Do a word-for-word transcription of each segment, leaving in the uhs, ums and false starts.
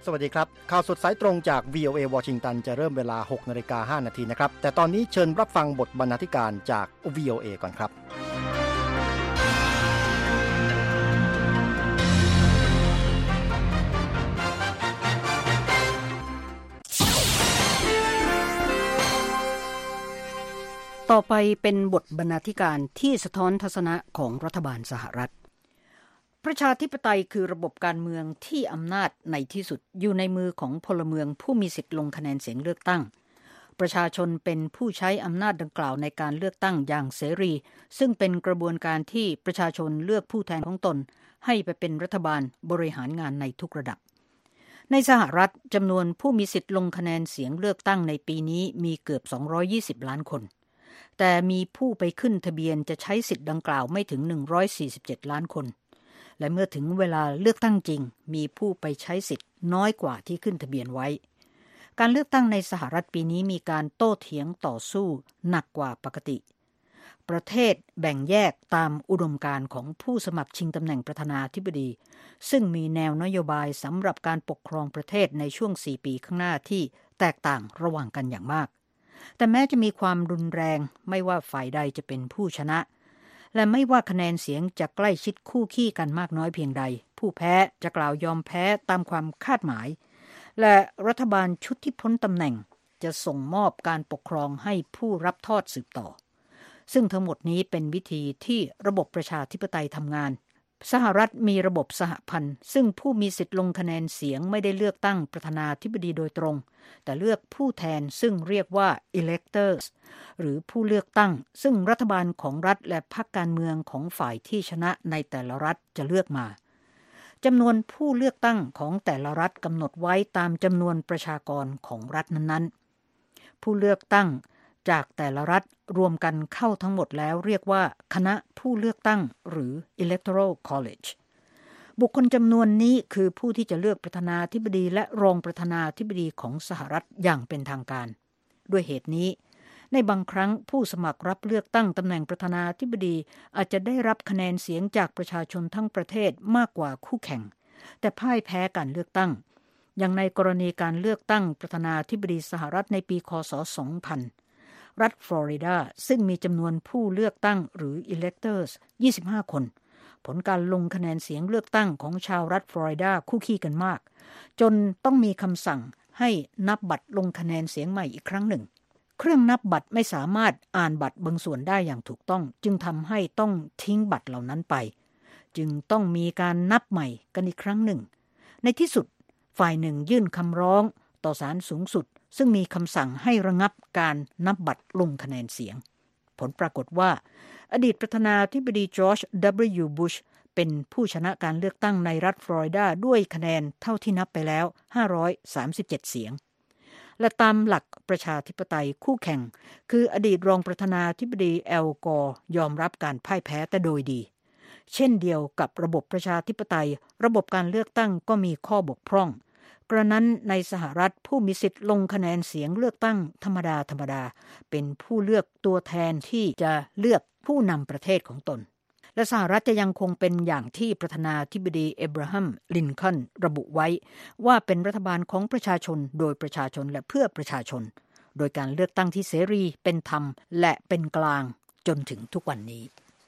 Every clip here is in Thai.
สวัสดีครับข่าวสดสายตรงจาก วี โอ เอ วอชิงตันจะเริ่มเวลา หกนาฬิกาห้านาทีนะครับแต่ตอนนี้เชิญรับฟังบทบรรณาธิการจาก วี โอ เอ ก่อนครับต่อไปเป็นบทบรรณาธิการที่สะท้อนทัศนะของรัฐบาลสหรัฐประชาธิปไตยคือระบบการเมืองที่อำนาจในที่สุดอยู่ในมือของพลเมืองผู้มีสิทธิ์ลงคะแนนเสียงเลือกตั้งประชาชนเป็นผู้ใช้อำนาจดังกล่าวในการเลือกตั้งอย่างเสรีซึ่งเป็นกระบวนการที่ประชาชนเลือกผู้แทนของตนให้ไปเป็นรัฐบาลบริหารงานในทุกระดับในสหรัฐจำนวนผู้มีสิทธิ์ลงคะแนนเสียงเลือกตั้งในปีนี้มีเกือบสองร้อยยี่สิบล้านคนแต่มีผู้ไปขึ้นทะเบียนจะใช้สิทธิ์ดังกล่าวไม่ถึงหนึ่งร้อยสี่สิบเจ็ดล้านคนและเมื่อถึงเวลาเลือกตั้งจริงมีผู้ไปใช้สิทธิ์น้อยกว่าที่ขึ้นทะเบียนไว้การเลือกตั้งในสหรัฐปีนี้มีการโต้เถียงต่อสู้หนักกว่าปกติประเทศแบ่งแยกตามอุดมการณ์ของผู้สมัครชิงตำแหน่งประธานาธิบดีซึ่งมีแนวนโยบายสำหรับการปกครองประเทศในช่วงสี่ปีข้างหน้าที่แตกต่างระหว่างกันอย่างมากแต่แม้จะมีความรุนแรงไม่ว่าฝ่ายใดจะเป็นผู้ชนะและไม่ว่าคะแนนเสียงจะใกล้ชิดคู่ขี้กันมากน้อยเพียงใดผู้แพ้จะกล่าวยอมแพ้ตามความคาดหมายและรัฐบาลชุดที่พ้นตำแหน่งจะส่งมอบการปกครองให้ผู้รับทอดสืบต่อซึ่งทั้งหมดนี้เป็นวิธีที่ระบบประชาธิปไตยทำงานสหรัฐมีระบบสหพันธ์ซึ่งผู้มีสิทธิ์ลงคะแนนเสียงไม่ได้เลือกตั้งประธานาธิบดีโดยตรงแต่เลือกผู้แทนซึ่งเรียกว่า electors หรือผู้เลือกตั้งซึ่งรัฐบาลของรัฐและพรรคการเมืองของฝ่ายที่ชนะในแต่ละรัฐจะเลือกมาจำนวนผู้เลือกตั้งของแต่ละรัฐกำหนดไว้ตามจำนวนประชากรของรัฐนั้นๆผู้เลือกตั้งจากแต่ละรัฐรวมกันเข้าทั้งหมดแล้วเรียกว่าคณะผู้เลือกตั้งหรือ Electoral College บุคคลจำนวนนี้คือผู้ที่จะเลือกประธานาธิบดีและรองประธานาธิบดีของสหรัฐอย่างเป็นทางการด้วยเหตุนี้ในบางครั้งผู้สมัครรับเลือกตั้งตำแหน่งประธานาธิบดีอาจจะได้รับคะแนนเสียงจากประชาชนทั้งประเทศมากกว่าคู่แข่งแต่พ่ายแพ้การเลือกตั้งอย่างในกรณีการเลือกตั้งประธานาธิบดีสหรัฐในปีค.ศ. สองพันรัฐฟลอริดาซึ่งมีจำนวนผู้เลือกตั้งหรือ electors ยี่สิบห้าคนผลการลงคะแนนเสียงเลือกตั้งของชาวรัฐฟลอริดาคู่ขี้กันมากจนต้องมีคำสั่งให้นับบัตรลงคะแนนเสียงใหม่อีกครั้งหนึ่งเครื่องนับบัตรไม่สามารถอ่านบัตรบางส่วนได้อย่างถูกต้องจึงทำให้ต้องทิ้งบัตรเหล่านั้นไปจึงต้องมีการนับใหม่กันอีกครั้งหนึ่งในที่สุดฝ่ายหนึ่งยื่นคำร้องต่อศาลสูงสุดซึ่งมีคำสั่งให้ระงับการนับบัตรลงคะแนนเสียงผลปรากฏว่าอดีตประธานาธิบดีจอร์จ ดับเบิลยู บุชเป็นผู้ชนะการเลือกตั้งในรัฐฟลอริดาด้วยคะแนนเท่าที่นับไปแล้วห้าร้อยสามสิบเจ็ดเสียงและตามหลักประชาธิปไตยคู่แข่งคืออดีตรองประธานาธิบดีแอลกอร์ยอมรับการพ่ายแพ้แต่โดยดีเช่นเดียวกับระบบประชาธิปไตยระบบการเลือกตั้งก็มีข้อบกพร่องกระนั้นในสหรัฐผู้มีสิทธิ์ลงคะแนนเสียงเลือกตั้งธรรมดาธรรมดาเป็นผู้เลือกตัวแทนที่จะเลือกผู้นำประเทศของตนและสหรัฐจะยังคงเป็นอย่างที่ประธานาธิบดีเอเบราฮัมลินคอล์นระบุไว้ว่าเป็นรัฐบาลของประชาชนโดยประชาชนและเพื่อประชาชนโดยการเลือกตั้งที่เสรีเป็นธรรมและเป็นกลางจนถึงทุกวันนี้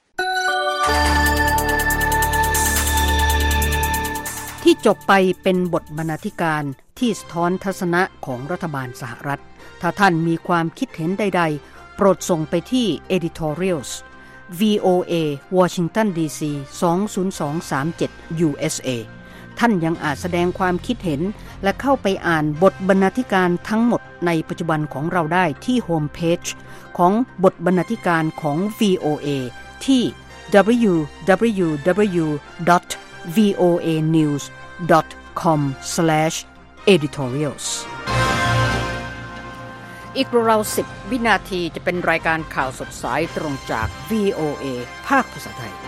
ที่จบไปเป็นบทบรรณาธิการที่สะท้อนทัศนะของรัฐบาลสหรัฐถ้าท่านมีความคิดเห็นใดๆโปรดส่งไปที่ editorials วี โอ เอ Washington ดี ซี สองศูนย์สองสามเจ็ด ยู เอส เอ ท่านยังอาจแสดงความคิดเห็นและเข้าไปอ่านบทบรรณาธิการทั้งหมดในปัจจุบันของเราได้ที่โฮมเพจของบทบรรณาธิการของ วี โอ เอ ที่ ดับเบิลยู ดับเบิลยู ดับเบิลยู ดอท วี โอ เอ นิวส์ ดอท คอม สแลช เอดิทอเรียลส์ อีกราวๆสิบวินาทีจะเป็นรายการข่าวสดสายตรงจาก วี โอ เอ ภาคภาษาไทย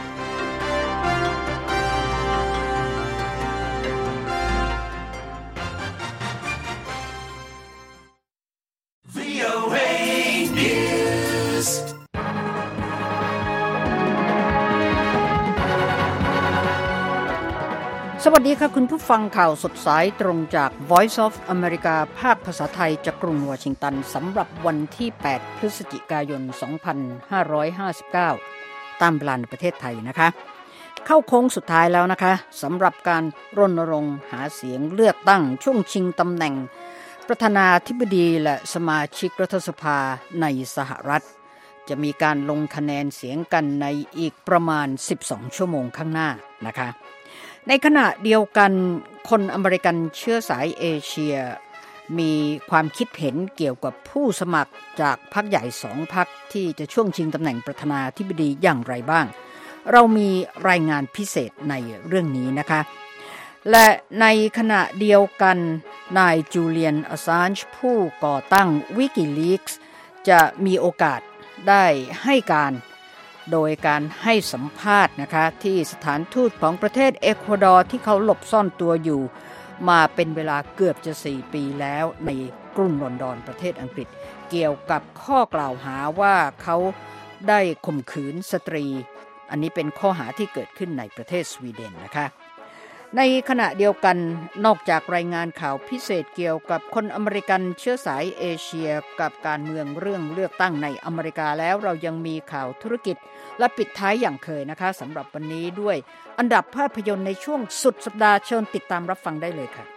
สสวัสดีค่ะคุณผู้ฟังข่าวสดสายตรงจาก Voice of America ภาคภาษาไทยจากกรุงวอชิงตันสำหรับวันที่แปดพฤศจิกายนสองพันห้าร้อยห้าสิบเก้าตามเวลาในประเทศไทยนะคะเข้าโค้งสุดท้ายแล้วนะคะสำหรับการรณรงค์หาเสียงเลือกตั้งช่วงชิงตำแหน่งประธานาธิบดีและสมาชิกรัฐสภาในสหรัฐจะมีการลงคะแนนเสียงกันในอีกประมาณสิบสองชั่วโมงข้างหน้านะคะในขณะเดียวกันคนอเมริกันเชื้อสายเอเชียมีความคิดเห็นเกี่ยวกับผู้สมัครจากพรรคใหญ่สองพรรคที่จะช่วงชิงตำแหน่งประธานาธิบดีอย่างไรบ้างเรามีรายงานพิเศษในเรื่องนี้นะคะและในขณะเดียวกันนายจูเลียนอสซานจ์ผู้ก่อตั้ง WikiLeaks จะมีโอกาสได้ให้การโดยการให้สัมภาษณ์นะคะที่สถานทูตของประเทศเอกวาดอร์ที่เขาหลบซ่อนตัวอยู่มาเป็นเวลาเกือบจะสี่ปีแล้วในกรุงลอนดอนประเทศอังกฤษเกี่ยวกับข้อกล่าวหาว่าเขาได้ข่มขืนสตรีอันนี้เป็นข้อหาที่เกิดขึ้นในประเทศสวีเดนนะคะในขณะเดียวกันนอกจากรายงานข่าวพิเศษเกี่ยวกับคนอเมริกันเชื้อสายเอเชียกับการเมืองเรื่องเลือกตั้งในอเมริกาแล้วเรายังมีข่าวธุรกิจและปิดท้ายอย่างเคยนะคะสำหรับวันนี้ด้วยอันดับภาพยนตร์ในช่วงสุดสัปดาห์เชิญติดตามรับฟังได้เลยค่ะ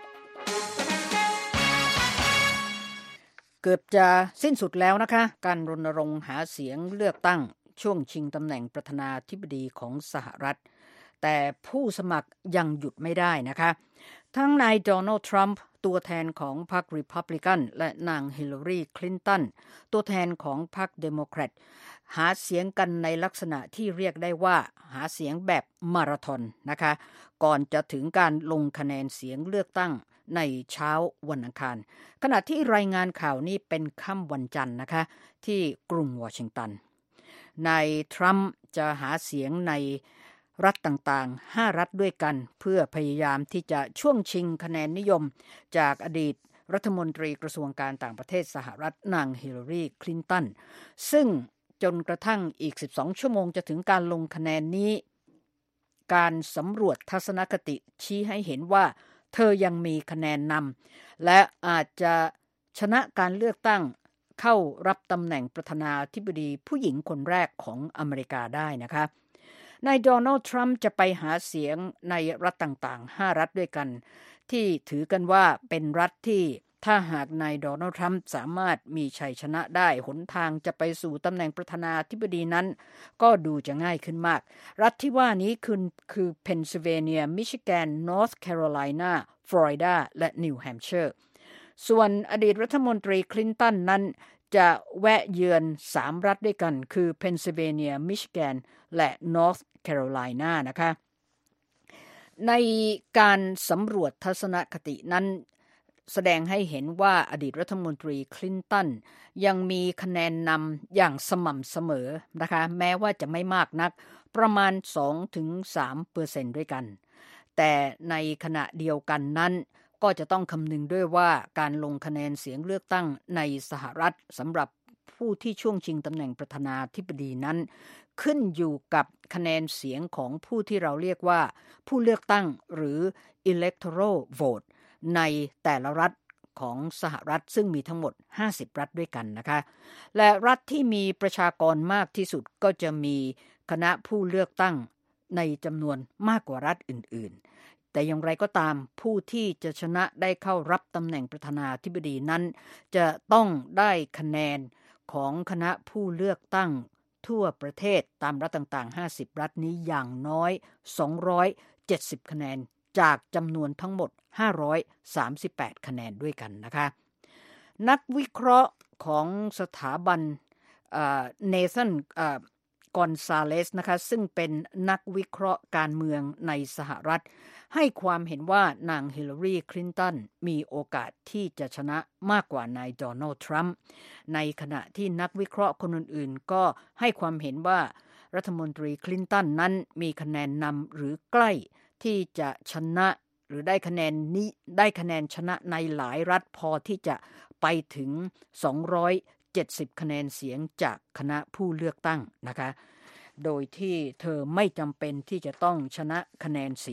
เกือบจะสิ้นสุดแล้วนะคะการรณรงค์หาเสียงเลือกตั้งช่วงชิงตำแหน่งประธานาธิบดีของสหรัฐแต่ผู้สมัครยังหยุดไม่ได้นะคะทั้งนายโดนัลด์ทรัมป์ตัวแทนของพรรครีพับลิกันและนางฮิลลารีคลินตันตัวแทนของพรรคเดโมแครตหาเสียงกันในลักษณะที่เรียกได้ว่าหาเสียงแบบมาราธอนนะคะก่อนจะถึงการลงคะแนนเสียงเลือกตั้งในเช้าวันอังคารขณะที่รายงานข่าวนี้เป็นค่ำวันจันทร์นะคะที่กรุงวอชิงตันนายทรัมป์จะหาเสียงในรัฐต่างๆห้ารัฐด้วยกันเพื่อพยายามที่จะช่วงชิงคะแนนนิยมจากอดีตรัฐมนตรีกระทรวงการต่างประเทศสหรัฐนางฮิลลารีคลินตันซึ่งจนกระทั่งอีกสิบสองชั่วโมงจะถึงการลงคะแนนนี้การสำรวจทัศนคติชี้ให้เห็นว่าเธอยังมีคะแนนนำและอาจจะชนะการเลือกตั้งเข้ารับตำแหน่งประธานาธิบดีผู้หญิงคนแรกของอเมริกาได้นะคะนายโดนัลด์ทรัมป์จะไปหาเสียงในรัฐต่างๆห้ารัฐด้วยกันที่ถือกันว่าเป็นรัฐที่ถ้าหากนายโดนัลด์ทรัมป์สามารถมีชัยชนะได้หนทางจะไปสู่ตำแหน่งประธานาธิบดีนั้นก็ดูจะง่ายขึ้นมากรัฐที่ว่านี้คือคือเพนซิลเวเนียมิชิแกนนอร์ทแคโรไลนาฟลอริดาและนิวแฮมป์เชอร์ส่วนอดีตรัฐมนตรีคลินตันนั้นจะแวะเยือนสามรัฐด้วยกันคือเพนซิลเวเนียมิชิแกนและนอร์ทแคโรไลนานะคะในการสำรวจทัศนคตินั้นแสดงให้เห็นว่าอดีตรัฐมนตรีคลินตันยังมีคะแนนนำอย่างสม่ำเสมอนะคะแม้ว่าจะไม่มากนักประมาณ สองถึงสามเปอร์เซ็นต์ ด้วยกันแต่ในขณะเดียวกันนั้นก็จะต้องคำนึงด้วยว่าการลงคะแนนเสียงเลือกตั้งในสหรัฐสำหรับผู้ที่ช่วงชิงตำแหน่งประธานาธิบดีนั้นขึ้นอยู่กับคะแนนเสียงของผู้ที่เราเรียกว่าผู้เลือกตั้งหรือ electoral vote ในแต่ละรัฐของสหรัฐซึ่งมีทั้งหมดห้าสิบรัฐด้วยกันนะคะและรัฐที่มีประชากรมากที่สุดก็จะมีคณะผู้เลือกตั้งในจำนวนมากกว่ารัฐอื่นๆแต่อย่างไรก็ตามผู้ที่จะชนะได้เข้ารับตำแหน่งประธานาธิบดีนั้นจะต้องได้คะแนนของคณะผู้เลือกตั้งทั่วประเทศตามรัฐต่างๆห้าสิบรัฐนี้อย่างน้อยสองร้อยเจ็ดสิบคะแนนจากจำนวนทั้งหมดห้าร้อยสามสิบแปดคะแนนด้วยกันนะคะนักวิเคราะห์ของสถาบันเนธันกอนซาเลสนะคะซึ่งเป็นนักวิเคราะห์การเมืองในสหรัฐให้ความเห็นว่านางฮิลลารีคลินตันมีโอกาสที่จะชนะมากกว่านายโดนัลด์ทรัมป์ในขณะที่นักวิเคราะห์คนอื่นๆก็ให้ความเห็นว่ารัฐมนตรีคลินตันนั้นมีคะแนนนำหรือใกล้ที่จะชนะหรือได้คะแนนนี้ได้คะแนนชนะในหลายรัฐพอที่จะไปถึงสองร้อยเจ็ดสิบคะแนนเสียงจากคณะผู้เลือกตั้งนะคะโดยที่เธอไม่จำเป็นที่จะต้องชนะคะแนนเสียง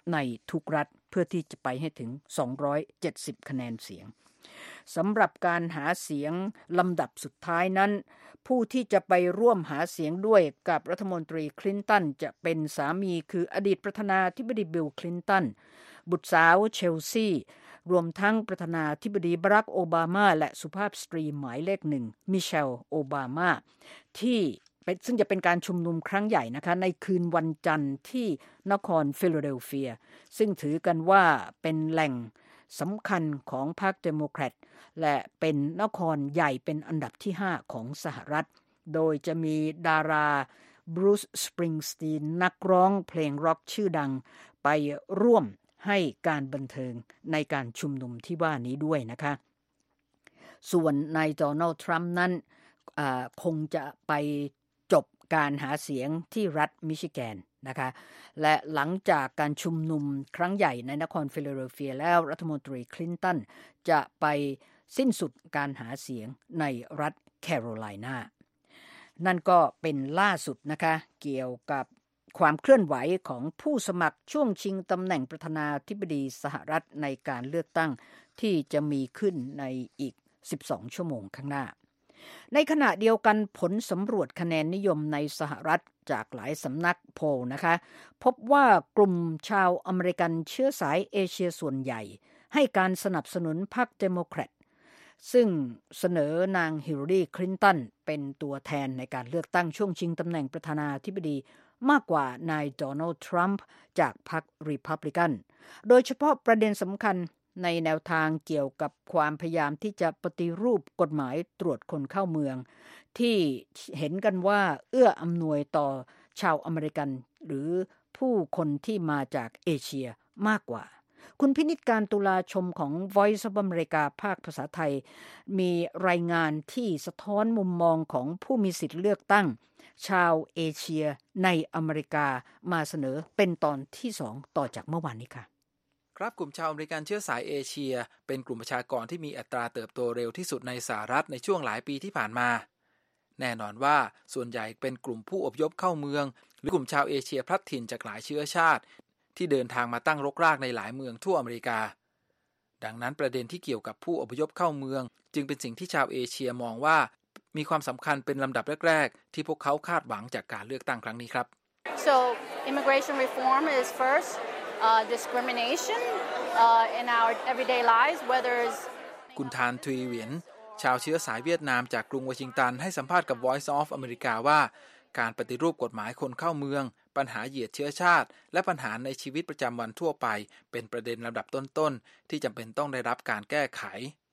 ในทุกรัฐเพื่อที่จะไปให้ถึงสองร้อยเจ็ดสิบคะแนนเสียงสำหรับการหาเสียงลำดับสุดท้ายนั้นผู้ที่จะไปร่วมหาเสียงด้วยกับรัฐมนตรีคลินตันจะเป็นสามีคืออดีตประธานาธิบดีบิลคลินตันบุตรสาวเชลซีรวมทั้งประธานาธิบดีบารักโอบามาและสุภาพสตรีหมายเลขหนึ่งมิเชลโอบามาที่ซึ่งจะเป็นการชุมนุมครั้งใหญ่นะคะในคืนวันจันทร์ที่นครฟิลาเดลเฟียซึ่งถือกันว่าเป็นแหล่งสำคัญของพรรคเดโมแครตและเป็นนครใหญ่เป็นอันดับที่ห้าของสหรัฐโดยจะมีดาราบรูซสปริงสตีนนักร้องเพลงร็อกชื่อดังไปร่วมให้การบันเทิงในการชุมนุมที่ว่านี้ด้วยนะคะส่วนนายโดนัลด์ทรัมป์นั้นคงจะไปจบการหาเสียงที่รัฐมิชิแกนนะคะและหลังจากการชุมนุมครั้งใหญ่ในนครฟิลาเดลเฟียแล้วรัฐมนตรีคลินตันจะไปสิ้นสุดการหาเสียงในรัฐแคโรไลนานั่นก็เป็นล่าสุดนะคะเกี่ยวกับความเคลื่อนไหวของผู้สมัครช่วงชิงตำแหน่งประธานาธิบดีสหรัฐในการเลือกตั้งที่จะมีขึ้นในอีกสิบสองชั่วโมงข้างหน้าในขณะเดียวกันผลสำรวจคะแนนนิยมในสหรัฐจากหลายสำนักโพลนะคะพบว่ากลุ่มชาวอเมริกันเชื้อสายเอเชียส่วนใหญ่ให้การสนับสนุนพรรคเดโมแครตซึ่งเสนอนางฮิลลารีคลินตันเป็นตัวแทนในการเลือกตั้งช่วงชิงตำแหน่งประธานาธิบดีมากกว่านายโดนัลด์ทรัมป์จากพรรครีพับลิกันโดยเฉพาะประเด็นสำคัญในแนวทางเกี่ยวกับความพยายามที่จะปฏิรูปกฎหมายตรวจคนเข้าเมืองที่เห็นกันว่าเอื้ออำนวยต่อชาวอเมริกันหรือผู้คนที่มาจากเอเชียมากกว่าคุณพินิจการตุลาชมของ Voice of America ภาคภาษาไทยมีรายงานที่สะท้อนมุมมองของผู้มีสิทธิเลือกตั้งชาวเอเชียในอเมริกามาเสนอเป็นตอนที่สองต่อจากเมื่อวานนี้ค่ะครับกลุ่มชาวอเมริกันเชื้อสายเอเชียเป็นกลุ่มประชากรที่มีอัตราเติบโตเร็วที่สุดในสหรัฐในช่วงหลายปีที่ผ่านมาแน่นอนว่าส่วนใหญ่เป็นกลุ่มผู้อพยพเข้าเมืองหรือกลุ่มชาวเอเชียพลัดถิ่นจากหลายเชื้อชาติที่เดินทางมาตั้งรกรากในหลายเมืองทั่วอเมริกาดังนั้นประเด็นที่เกี่ยวกับผู้อพยพเข้าเมืองจึงเป็นสิ่งที่ชาวเอเชียมองว่ามีความสำคัญเป็นลำดับแรกๆที่พวกเขาคาดหวังจากการเลือกตั้งครั้งนี้ครับ So immigration reform is first uh, discrimination uh, in our everyday lives whether it's คุณทานทุยเหวียนชาวเชื้อสายเวียดนามจากกรุงวอชิงตันให้สัมภาษณ์กับ Voice of America ว่าการปฏิรูปกฎหมายคนเข้าเมืองปัญหาเหยียดเชื้อชาติและปัญหาในชีวิตประจำวันทั่วไปเป็นประเด็นลำดับต้นๆที่จำเป็นต้องได้รับการแก้ไข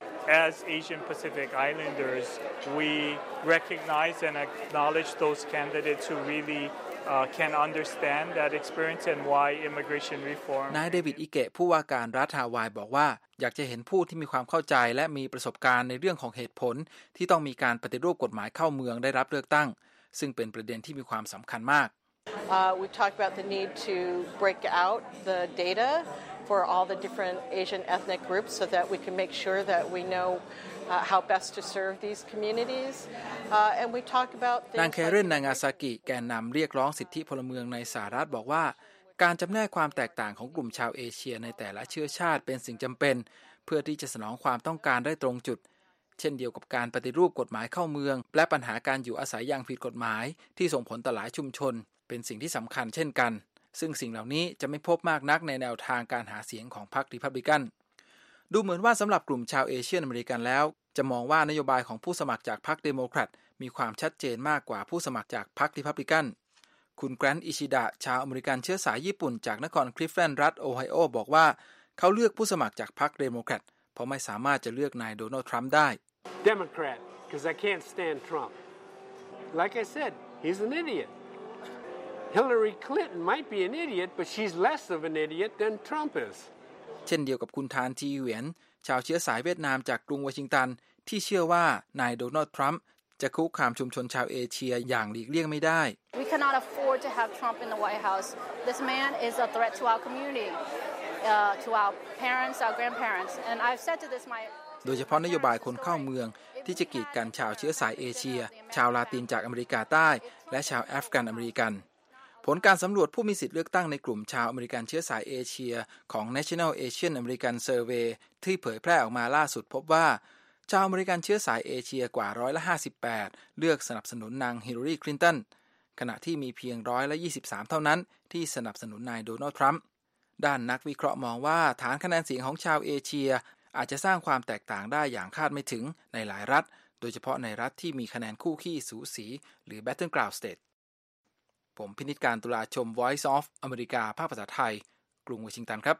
As Asian Pacific Islanders, we recognize and acknowledge those candidates who really uh, can understand that experience and why immigration reform. นายเดวิดอิเกะผู้ว่าการรัฐฮาวายบอกว่าอยากจะเห็นผู้ที่มีความเข้าใจและมีประสบการณ์ในเรื่องของเหตุผลที่ต้องมีการปฏิรูปกฎหมายเข้าเมืองได้รับเลือกตั้งซึ่งเป็นประเด็นที่มีความสำคัญมาก Uh, we talked about the need to break out the data for all the different Asian ethnic groups so that we can make sure that we know uh, how best to serve these communities. Uh, and we talk about นางแคเรนนางาซากิแกนนำเรียกร้องสิทธิพลเมืองในสหรัฐบอกว่าการจำแนกความแตกต่างของกลุ่มชาวเอเชียในแต่ละเชื้อชาติเป็นสิ่งจำเป็นเพื่อที่จะสนองความต้องการได้ตรงจุดเช่นเดียวกับการปฏิรูปกฎหมายเข้าเมืองและปัญหาการอยู่อาศัยอย่างผิดกฎหมายที่ส่งผลต่อหลายชุมชนเป็นสิ่งที่สำคัญเช่นกันซึ่งสิ่งเหล่านี้จะไม่พบมากนักในแนวทางการหาเสียงของพรรครีพับลิกันดูเหมือนว่าสำหรับกลุ่มชาวเอเชียนอเมริกันแล้วจะมองว่านโยบายของผู้สมัครจากพรรคเดโมแครตมีความชัดเจนมากกว่าผู้สมัครจากพรรครีพับลิกันคุณแกรนท์อิชิดะชาวอเมริกันเชื้อสายญี่ปุ่นจากนครคลิฟแลนด์รัฐโอไฮโอบอกว่าเขาเลือกผู้สมัครจากพรรคเดโมแครตเพราะไม่สามารถจะเลือกนายโดนัลด์ทรัมป์ได้ Democrat because I can't stand Trump. Like I said, he's an idiot. Hillary Clinton might be an idiot, but she's less of an idiot than Trump is. เช่นเดียวกับคุณทานทีเหวียนชาวเชื้อสายเวียดนามจากกรุงวอชิงตันที่เชื่อว่านายโดนัลด์ทรัมป์จะคุกคามชุมชนชาวเอเชียอย่างหลีกเลี่ยงไม่ได้ We cannot afford to have Trump in the White House. This man is a threat to our community, uh, to our parents, our grandparents. And I've said to this my โดยเฉพาะนโยบายคนเข้าเมืองที่จะกีดกันชาวเชื้อสายเอเชียชาวลาตินจากอเมริกาใต้และชาวแอฟกันอเมริกันผลการสำรวจผู้มีสิทธิเลือกตั้งในกลุ่มชาวอเมริกันเชื้อสายเอเชียของ National Asian American Survey ที่เผยแพร่ออกมาล่าสุดพบว่าชาวอเมริกันเชื้อสายเอเชียกว่าร้อยละห้าสิบแปดเลือกสนับสนุนนางฮิลลารีคลินตันขณะที่มีเพียงร้อยละยี่สิบสามเท่านั้นที่สนับสนุนนายโดนัลด์ทรัมป์ด้านนักวิเคราะห์มองว่าฐานคะแนนเสียงของชาวเอเชียอาจจะสร้างความแตกต่างได้อย่างคาดไม่ถึงในหลายรัฐโดยเฉพาะในรัฐที่มีคะแนนคู่ขี้สูสีหรือ Battleground State ผมพินิจการตุลาชม Voice of อเมริกาภาคภาษาไทยกรุงวอชิงตันครับ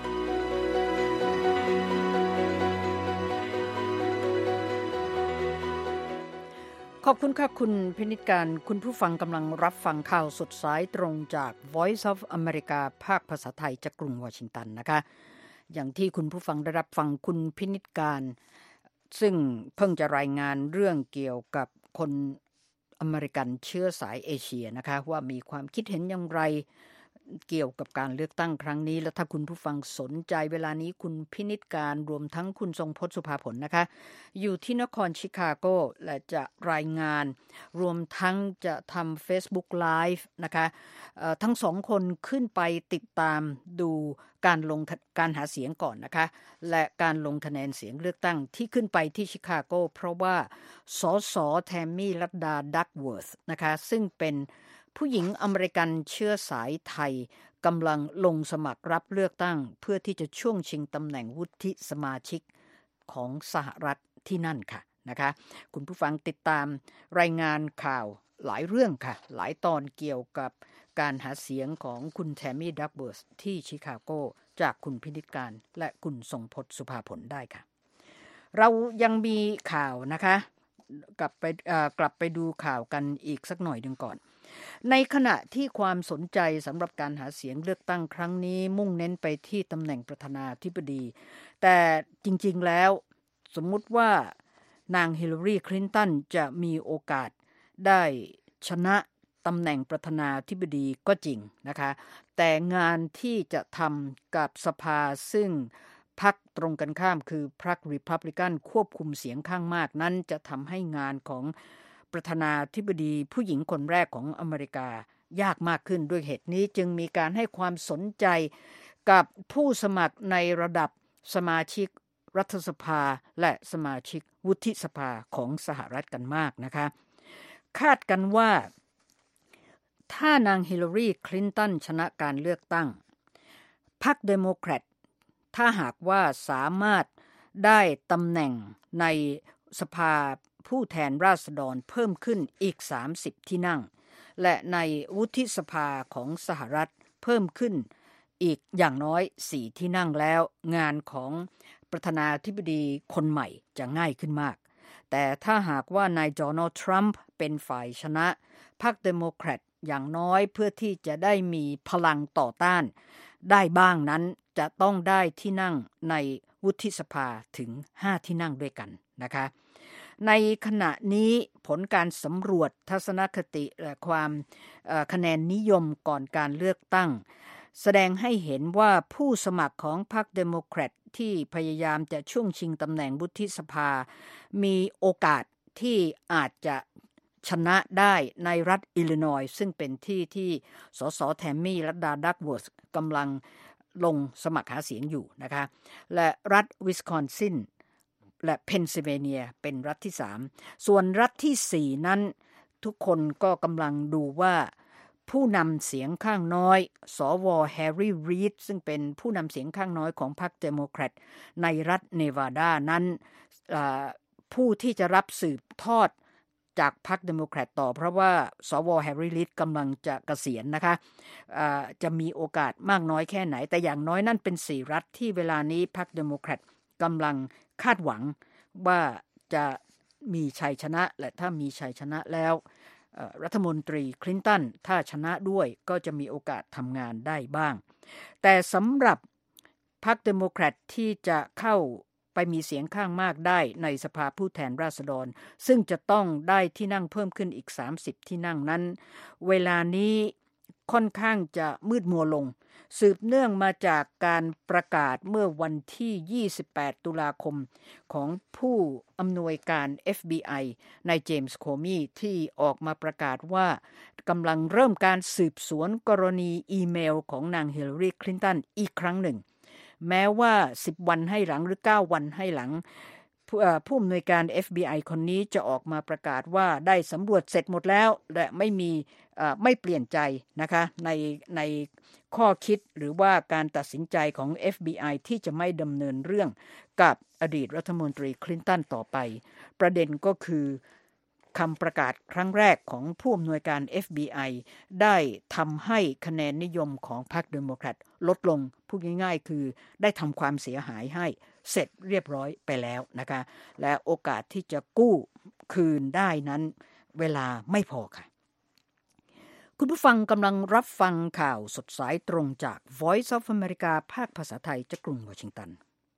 ขอบคุณค่ะคุณพินิจการคุณผู้ฟังกำลังรับฟังข่าวสดสายตรงจาก Voice of America ภาคภาษาไทยจากกรุงวอชิงตันนะคะอย่างที่คุณผู้ฟังได้รับฟังคุณพินิจการซึ่งเพิ่งจะรายงานเรื่องเกี่ยวกับคนอเมริกันเชื้อสายเอเชียนะคะว่ามีความคิดเห็นอย่างไรเกี่ยวกับการเลือกตั้งครั้งนี้และถ้าคุณผู้ฟังสนใจเวลานี้คุณพินิจการรวมทั้งคุณทรงพจน์สุภาผลนะคะอยู่ที่นครชิคาโกและจะรายงานรวมทั้งจะทำ Facebook Live นะคะทั้งสองคนขึ้นไปติดตามดูการลงการหาเสียงก่อนนะคะและการลงคะแนนเสียงเลือกตั้งที่ขึ้นไปที่ชิคาโกเพราะว่าสสแทมมี่รัตดาดักเวิร์ธนะคะซึ่งเป็นผู้หญิงอเมริกันเชื้อสายไทยกำลังลงสมัครรับเลือกตั้งเพื่อที่จะช่วงชิงตำแหน่งวุฒิสมาชิกของสหรัฐที่นั่นค่ะนะคะคุณผู้ฟังติดตามรายงานข่าวหลายเรื่องค่ะหลายตอนเกี่ยวกับการหาเสียงของคุณแทมมี่ดักเวิร์ธที่ชิคาโกจากคุณพินิจการและคุณทรงพจน์สุภาผลได้ค่ะเรายังมีข่าวนะคะกลับไปกลับไปดูข่าวกันอีกสักหน่อยนึงก่อนในขณะที่ความสนใจสำหรับการหาเสียงเลือกตั้งครั้งนี้มุ่งเน้นไปที่ตำแหน่งประธานาธิบดีแต่จริงๆแล้วสมมุติว่านางฮิลลารีคลินตันจะมีโอกาสได้ชนะตำแหน่งประธานาธิบดีก็จริงนะคะแต่งานที่จะทำกับสภาซึ่งพรรคตรงกันข้ามคือพรรครีพับลิกันควบคุมเสียงข้างมากนั้นจะทำให้งานของประธานาธิบดีผู้หญิงคนแรกของอเมริกายากมากขึ้นด้วยเหตุนี้จึงมีการให้ความสนใจกับผู้สมัครในระดับสมาชิกรัฐสภาและสมาชิกวุฒิสภาของสหรัฐกันมากนะคะคาดกันว่าถ้านางฮิลลารีคลินตันชนะการเลือกตั้งพรรคเดโมแครตถ้าหากว่าสามารถได้ตำแหน่งในสภาผู้แทนราษฎรเพิ่มขึ้นอีกสามสิบที่นั่งและในวุฒิสภาของสหรัฐเพิ่มขึ้นอีกอย่างน้อยสี่ที่นั่งแล้วงานของประธานาธิบดีคนใหม่จะง่ายขึ้นมากแต่ถ้าหากว่านายโดนัลด์ทรัมป์เป็นฝ่ายชนะพรรคเดโมแครตอย่างน้อยเพื่อที่จะได้มีพลังต่อต้านได้บ้างนั้นจะต้องได้ที่นั่งในวุฒิสภาถึงห้าที่นั่งด้วยกันนะคะในขณะนี้ผลการสำรวจทัศนคติและความคะแนนนิยมก่อนการเลือกตั้งแสดงให้เห็นว่าผู้สมัครของพรรคเดโมแครตที่พยายามจะช่วงชิงตำแหน่งวุฒิสภามีโอกาสที่อาจจะชนะได้ในรัฐอิลลินอยส์ซึ่งเป็นที่ที่สสแทมมี่รัตดาดักเวิร์ธกำลังลงสมัครหาเสียงอยู่นะคะและรัฐวิสคอนซินและเพนซิลเวเนียเป็นรัฐที่สามส่วนรัฐที่สี่นั้นทุกคนก็กำลังดูว่าผู้นำเสียงข้างน้อยสวแฮร์รี่รีดซึ่งเป็นผู้นำเสียงข้างน้อยของพรรคเดโมแครตในรัฐเนวาดานั้นผู้ที่จะรับสืบทอดจากพรรคเดโมแครตต่อเพราะว่าสวแฮร์รี่รีดกำลังจะเกษียณนะคะจะมีโอกาสมากน้อยแค่ไหนแต่อย่างน้อยนั่นเป็นสี่รัฐที่เวลานี้พรรคเดโมแครตกำลังคาดหวังว่าจะมีชัยชนะและถ้ามีชัยชนะแล้วรัฐมนตรีคลินตันถ้าชนะด้วยก็จะมีโอกาสทำงานได้บ้างแต่สำหรับพรรคเดโมแครตที่จะเข้าไปมีเสียงข้างมากได้ในสภาผู้แทนราษฎรซึ่งจะต้องได้ที่นั่งเพิ่มขึ้นอีกสามสิบที่นั่งนั้นเวลานี้ค่อนข้างจะมืดมัวลงสืบเนื่องมาจากการประกาศเมื่อวันที่ยี่สิบแปดตุลาคมของผู้อำนวยการ เอฟ บี ไอ นายเจมส์โคมี่ที่ออกมาประกาศว่ากำลังเริ่มการสืบสวนกรณีอีเมลของนางฮิลลารีคลินตันอีกครั้งหนึ่งแม้ว่าสิบวันให้หลังหรือเก้าวันให้หลังผู้อำนวยการ เอฟ บี ไอ คนนี้จะออกมาประกาศว่าได้สำรวจเสร็จหมดแล้วและไม่มีไม่เปลี่ยนใจนะคะในในข้อคิดหรือว่าการตัดสินใจของ เอฟ บี ไอ ที่จะไม่ดำเนินเรื่องกับอดีตรัฐมนตรีคลินตันต่อไปประเด็นก็คือคำประกาศครั้งแรกของผู้อำนวยการ เอฟ บี ไอ ได้ทำให้คะแนนนิยมของพรรคเดโมแครตลดลงพูดง่ายๆคือได้ทำความเสียหายให้เสร็จเรียบร้อยไปแล้วนะคะและโอกาสที่จะกู้คืนได้นั้นเวลาไม่พอค่ะคุณผู้ฟังกำลังรับฟังข่าวสดสายตรงจาก Voice of America ภาคภาษาไทยจากกรุงวอชิงตัน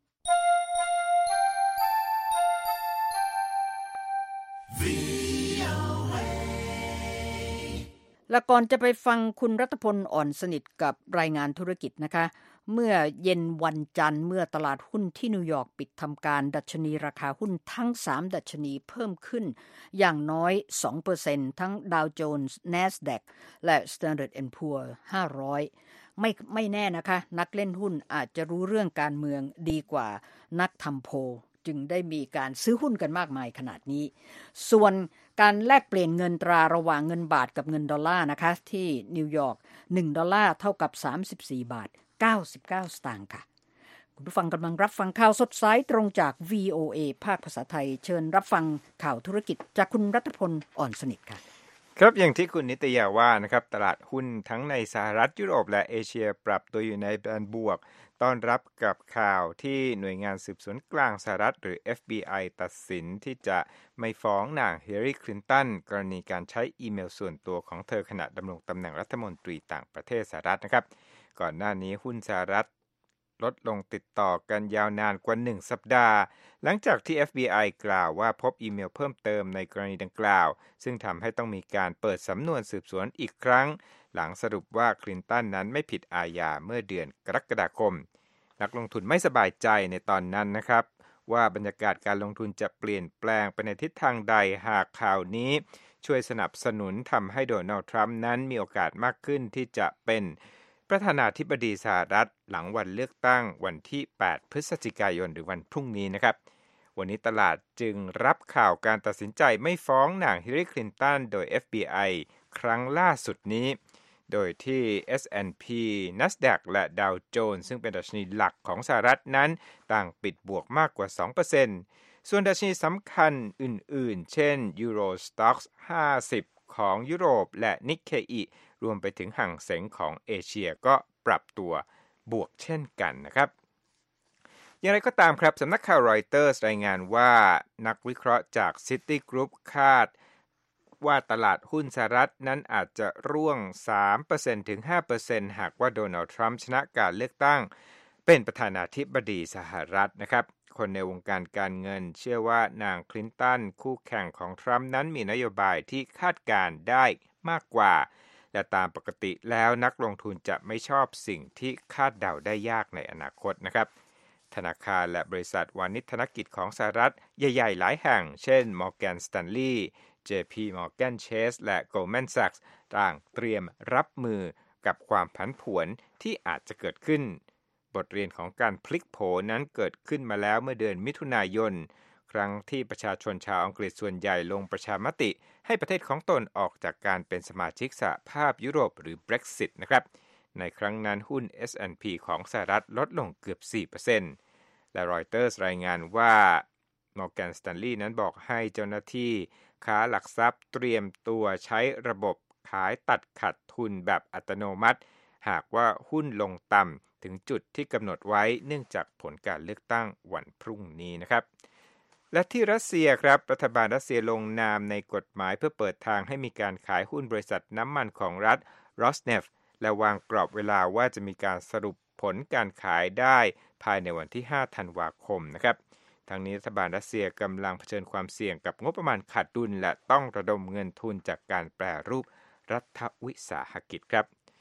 และก่อนจะไปฟังคุณรัตพลอ่อนสนิทกับรายงานธุรกิจนะคะเมื่อเย็นวันจันทร์เมื่อตลาดหุ้นที่นิวยอร์กปิดทำการดัชนีราคาหุ้นทั้งสามดัชนีเพิ่มขึ้นอย่างน้อย สองเปอร์เซ็นต์ ทั้ง Dow Jones Nasdaq และ Standard แอนด์ Poor's ห้าร้อยไม่ไม่แน่นะคะนักเล่นหุ้นอาจจะรู้เรื่องการเมืองดีกว่านักทำโพลจึงได้มีการซื้อหุ้นกันมากมายขนาดนี้ส่วนการแลกเปลี่ยนเงินตราระหว่างเงินบาทกับเงินดอลลาร์นะคะที่นิวยอร์กหนึ่งดอลลาร์เท่ากับสามสิบสี่บาทเก้าสิบเก้าสตางค์ค่ะคุณผู้ฟังกำลังรับฟังข่าวสดสายตรงจาก วี โอ เอ ภาคภาษาไทยเชิญรับฟังข่าวธุรกิจจากคุณรัตพลอ่อนสนิทค่ะครับอย่างที่คุณนิตยาว่านะครับตลาดหุ้นทั้งในสหรัฐยุโรปและเอเชียปรับตัวอยู่ในแดนบวกต้อนรับกับข่าวที่หน่วยงานสืบสวนกลางสหรัฐหรือ เอฟ บี ไอ ตัดสินที่จะไม่ฟ้องนางฮิลลารีคลินตันกรณีการใช้อีเมลส่วนตัวของเธอขณะดำรงตำแหน่งรัฐมนตรีต่างประเทศสหรัฐนะครับก่อนหน้านี้หุ้นสหรัฐลดลงติดต่อกันยาวนานกว่าหนึ่งสัปดาห์หลังจากที่ เอฟ บี ไอ กล่าวว่าพบอีเมลเพิ่มเติมในกรณีดังกล่าวซึ่งทำให้ต้องมีการเปิดสำนวนสืบสวนอีกครั้งหลังสรุปว่าคลินตันนั้นไม่ผิดอาญาเมื่อเดือนกรกฎาคมนักลงทุนไม่สบายใจในตอนนั้นนะครับว่าบรรยากาศการลงทุนจะเปลี่ยนแปลงไปในทิศทางใดหากข่าวนี้ช่วยสนับสนุนทำให้โดนัลด์ทรัมป์นั้นมีโอกาสมากขึ้นที่จะเป็นประธานาธิบดีสหรัฐหลังวันเลือกตั้งวันที่แปดพฤศจิกายนหรือวันพรุ่งนี้นะครับวันนี้ตลาดจึงรับข่าวการตัดสินใจไม่ฟ้องนางฮิลลารีคลินตันโดย เอฟ บี ไอ ครั้งล่าสุดนี้โดยที่ เอส แอนด์ พี Nasdaq และ Dow Jones ซึ่งเป็นดัชนีหลักของสหรัฐนั้นต่างปิดบวกมากกว่า สองเปอร์เซ็นต์ ส่วนดัชนีสำคัญอื่นๆเช่น Euro Stoxx ห้าสิบของยุโรปและ Nikkei รวมไปถึงหั่งเส็งของเอเชียก็ปรับตัวบวกเช่นกันนะครับอย่างไรก็ตามครับสำนักข่าวรอยเตอร์สรายงานว่านักวิเคราะห์จาก Citigroup คาดว่าตลาดหุ้นสหรัฐนั้นอาจจะร่วง สามเปอร์เซ็นต์ ถึง ห้าเปอร์เซ็นต์ หากว่าโดนัลด์ทรัมป์ชนะการเลือกตั้งเป็นประธานาธิบดีสหรัฐนะครับคนในวงการการเงินเชื่อว่านางคลินตันคู่แข่งของทรัมป์นั้นมีนโยบายที่คาดการณ์ได้มากกว่าและตามปกติแล้วนักลงทุนจะไม่ชอบสิ่งที่คาดเดาได้ยากในอนาคตนะครับธนาคารและบริษัทวานิชธนกิจของสหรัฐใหญ่ๆหลายแห่งเช่น Morgan Stanleyเจ พี Morgan Chase และ Goldman Sachs ต่างเตรียมรับมือกับความผันผวนที่อาจจะเกิดขึ้นบทเรียนของการพลิกโผนั้นเกิดขึ้นมาแล้วเมื่อเดือนมิถุนายนครั้งที่ประชาชนชาวอังกฤษส่วนใหญ่ลงประชามติให้ประเทศของตนออกจากการเป็นสมาชิกสหภาพยุโรปหรือ Brexit นะครับในครั้งนั้นหุ้น เอส แอนด์ พี ของสหรัฐลดลงเกือบ สี่เปอร์เซ็นต์ และ Reuters รายงานว่า Morgan Stanley นั้นบอกให้เจ้าหน้าที่ค้าหลักทรัพย์เตรียมตัวใช้ระบบขายตัดขาดทุนแบบอัตโนมัติหากว่าหุ้นลงต่ำถึงจุดที่กำหนดไว้เนื่องจากผลการเลือกตั้งวันพรุ่งนี้นะครับและที่รัสเซียครับรัฐบาลรัสเซียลงนามในกฎหมายเพื่อเปิดทางให้มีการขายหุ้นบริษัทน้ำมันของรัฐ Rosneft และวางกรอบเวลาว่าจะมีการสรุปผลการขายได้ภายในวันที่ห้าธันวาคมนะครับทางนี้รัฐบาลรัสเซียกำลังเผชิญความเสี่ยงกับงบประมาณขาดดุลและต้องระดมเงินทุนจากการแปรรูปรัฐวิสาหกิจครับ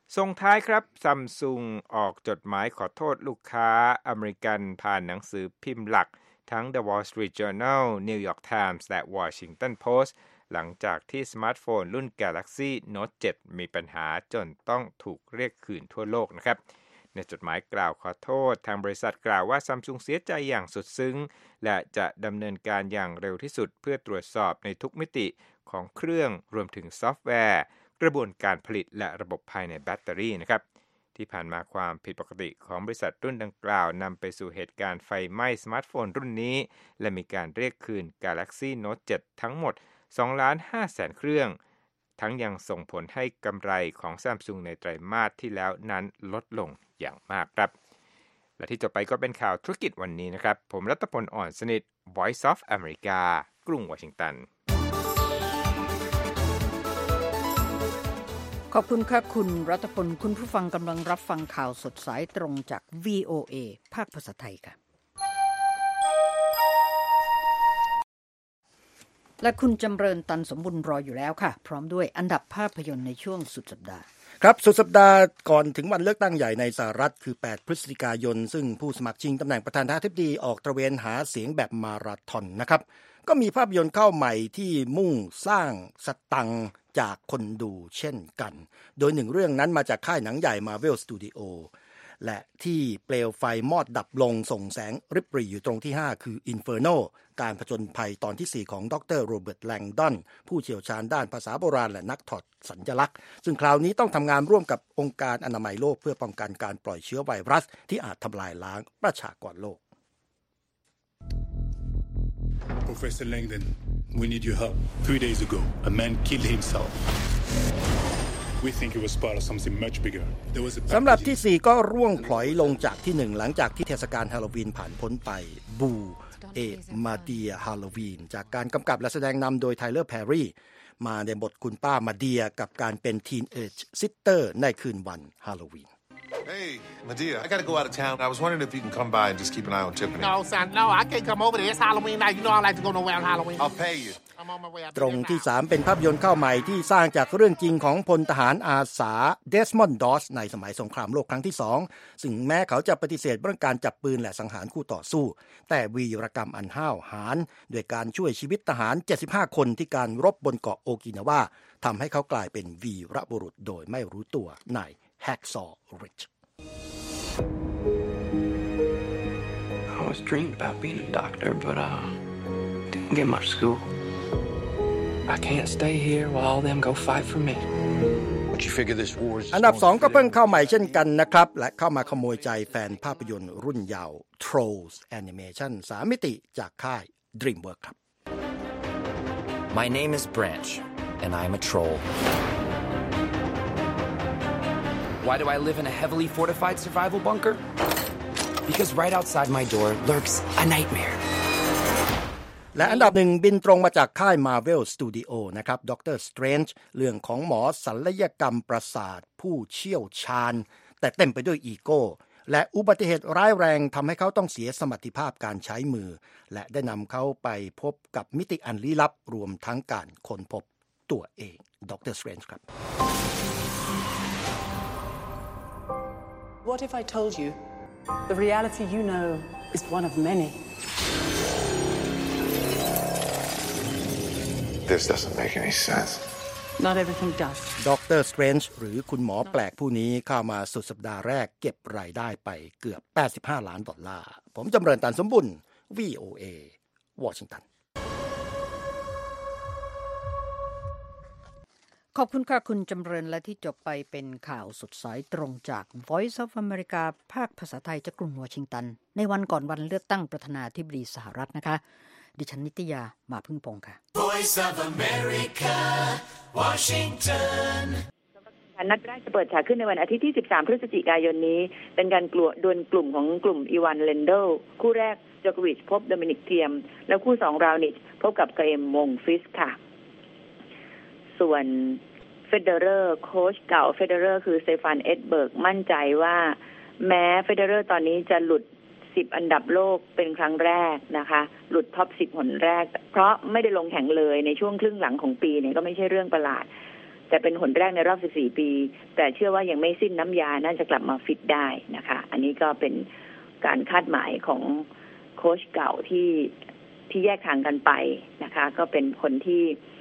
ส่งท้ายครับซัมซุงออกจดหมายขอโทษลูกค้าอเมริกันผ่านหนังสือพิมพ์หลักทั้ง The Wall Street Journal New York Times และ Washington Post หลังจากที่สมาร์ทโฟนรุ่น Galaxy Note เซเว่น มีปัญหาจนต้องถูกเรียกคืนทั่วโลกนะครับในจดหมายกล่าวขอโทษทางบริษัทกล่าวว่า Samsung เสียใจอย่างสุดซึ้งและจะดำเนินการอย่างเร็วที่สุดเพื่อตรวจสอบในทุกมิติของเครื่องรวมถึงซอฟต์แวร์กระบวนการผลิตและระบบภายในแบตเตอรี่นะครับที่ผ่านมาความผิดปกติของบริษัทรุ่นดังกล่าวนำไปสู่เหตุการณ์ไฟไหม้สมาร์ทโฟนรุ่นนี้และมีการเรียกคืน Galaxy Note เซเว่น ทั้งหมด สองล้านห้าแสน เครื่องทั้งยังส่งผลให้กำไรของ Samsung ในไตรมาสที่แล้วนั้นลดลงอย่างมากครับและที่จบไปก็เป็นข่าวธุรกิจวันนี้นะครับผมรัตพลอ่อนสนิท Voice of America กรุงวอชิงตันขอบคุณค่ะคุณรัตพลคุณผู้ฟังกำลังรับฟังข่าวสดสายตรงจาก วี โอ เอ ภาคภาษาไทยค่ะและคุณจำเริญตันสมบุญรออยู่แล้วค่ะพร้อมด้วยอันดับภาพยนตร์ในช่วงสุดสัปดาห์ครับสุดสัปดาห์ก่อนถึงวันเลือกตั้งใหญ่ในสหรัฐคือแปดพฤศจิกายนซึ่งผู้สมัครชิงตำแหน่งประธานาธิบดีออกตระเวนหาเสียงแบบมาราธอนนะครับก็มีภาพยนตร์เข้าใหม่ที่มุ่งสร้างสตังค์จากคนดูเช่นกันโดยหนึ่งเรื่องนั้นมาจากค่ายหนังใหญ่ Marvel Studio และที่เปลวไฟมอดดับลงส่งแสงริบหรี่อยู่ตรงที่ห้าคือ Inferno การผจญภัยตอนที่สี่ของดรโรเบิร์ตแลงดอนผู้เชี่ยวชาญด้านภาษาโบราณและนักถอดสัญลักษณ์ซึ่งคราวนี้ต้องทำงานร่วมกับองค์การอนามัยโลกเพื่อป้องกันการปล่อยเชื้อไวรัสที่อาจทำลายล้างประชากรโลก Professor Langdon, we need your help. Three days ago, a man killed himself. We think it was part of something much bigger. There was a สำหรับที่สี่ก็ร่วงพลอยลงจากที่หนึ่งหลังจากที่เทศกาลฮาโลวีนผ่านพ้นไปบูเอมาเดียฮาโลวีนจากการกำกับและแสดงนำโดยไทเลอร์แพรรี่มาในบทคุณป้ามาเดียกับการเป็นทีนเอจซิสเตอร์ในคืนวันฮาโลวีน Hey, Medea, I gotta go out of town. I was wondering if you can come by and just keep an eye on Tiffany. No, son, no, I can't come over there. It's Halloween night. You know I like to go nowhere on Halloween. I'll pay you. I'm on my way out. ตรงที่สามเป็นภาพยนตร์เข้าใหม่ที่สร้างจากเรื่องจริงของพลทหารอาสาเดสมอนด์ดอสในสมัยสงครามโลกครั้งที่สองซึ่งแม้เขาจะปฏิเสธเรื่องการจับปืนและสังหารคู่ต่อสู้แต่วีรกรรมอันห้าวหาญด้วยการช่วยชีวิตทหารเจ็ดสิบห้าคนที่การรบบนเกาะโอกินาวาทำให้เขากลายเป็นวีรบุรุษโดยไม่รู้ตัวใน Hacksaw Ridge I always dreamed about being a doctor, but uh, didn't get much school. I can't stay here while all them go fight for me. But you figure this war is อันดับสองก็เพิ่งเข้าใหม่เช่นกันนะครับและเข้ามาขโมยใจแฟนภาพยนตร์รุ่นเยาว์ Trolls Animation สามมิติจากค่าย DreamWorks ครับ My name is Branch and I'm a troll. Why do I live in a heavily fortified survival bunker? Because right outside my door lurks a nightmare. และอันดับหนึ่งบินตรงมาจากค่าย Marvel Studio นะครับ Doctor Strange เรื่องของหมอศัลยกรรมประสาทผู้เชี่ยวชาญแต่เต็มไปด้วยอีโก้และอุบัติเหตุร้ายแรงทำให้เขาต้องเสียสมรรถภาพการใช้มือและได้นำเขาไปพบกับมิติอันลี้ลับรวมทั้งการค้นพบตัวเอง Doctor Strange ครับ What if I told you the reality you know is one of many? This doesn't make any sense. Not everything does. Doctor Strange หรือคุณหมอแปลกผู้นี้เข้ามาสุดสัปดาห์แรกเก็บรายได้ไปเกือบแปดสิบห้าล้านดอลลาร์ผมจำเริญตันสมบุญ วี โอ เอ วอชิงตันขอบคุณค่ะคุณจำเริญและที่จบไปเป็นข่าวสดสายตรงจาก Voice of America ภาคภาษาไทยจากกรุงวอชิงตันในวันก่อนวันเลือกตั้งประธานาธิบดีสหรัฐนะคะดิฉันนิตยามาพึ่งพงษ์ค่ะ Voice of America Washington นัดแรกจะเปิดฉากขึ้นในวันอาทิตย์ที่สิบสามพฤศจิกายนนี้เป็นการกลัวดวลกลุ่มของกลุ่มอีวานเลนโดคู่แรกโจโควิชพบโดมินิกเทียมแล้วคู่สองราวนิชพบกับเกรมวงฟิสค่ะส่วนเฟเดเรอร์โค้ชเก่าเฟเดเรอร์คือสเตฟานเอ็ดเบิร์กมั่นใจว่าแม้เฟเดเรอร์ตอนนี้จะหลุดสิบอันดับโลกเป็นครั้งแรกนะคะหลุดท็อปสิบหนแรกเพราะไม่ได้ลงแข่งเลยในช่วงครึ่งหลังของปีเนี่ยก็ไม่ใช่เรื่องประหลาดแต่เป็นหนแรกในรอบสิบสี่ปีแต่เชื่อว่ายังไม่สิ้นน้ำยาน่าจะกลับมาฟิตได้นะคะอันนี้ก็เป็นการคาดหมายของโค้ชเก่าที่ที่แยกทางกันไปนะคะก็เป็นคนที่